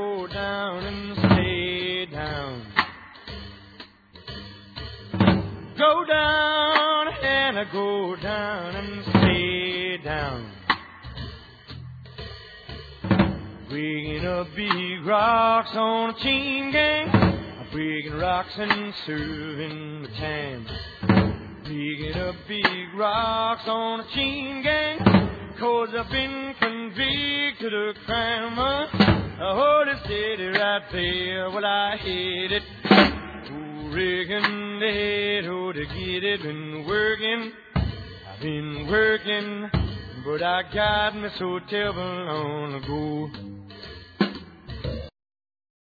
go down and stay down. Go down and I go down and stay down. Breaking up big rocks on a chain gang, breaking rocks and serving the time. Breaking up big rocks on a chain gang, 'cause I've been convicted of crime. Hold it steady right there while I hit it. Reckon they ought to get it. Been working, I've been working, but I got me so terrible on the go.